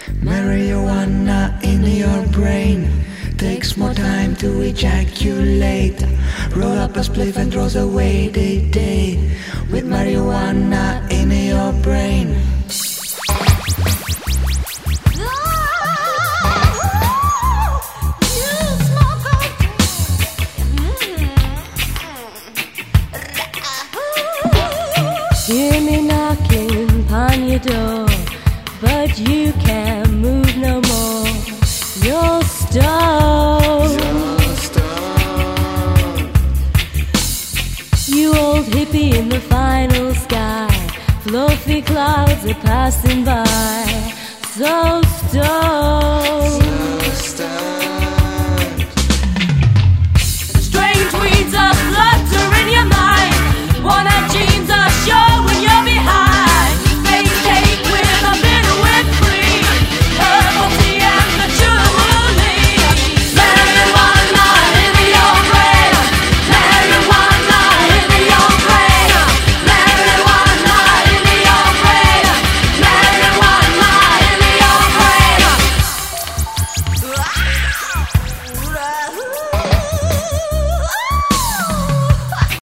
Marijuana in your brain takes more time to ejaculate. Roll up a spliff and throws away the day with marijuana in your brain. Hear me knocking upon your door, but you can't move no more. You're stoned. You old hippie in the final sky, fluffy clouds are passing by. So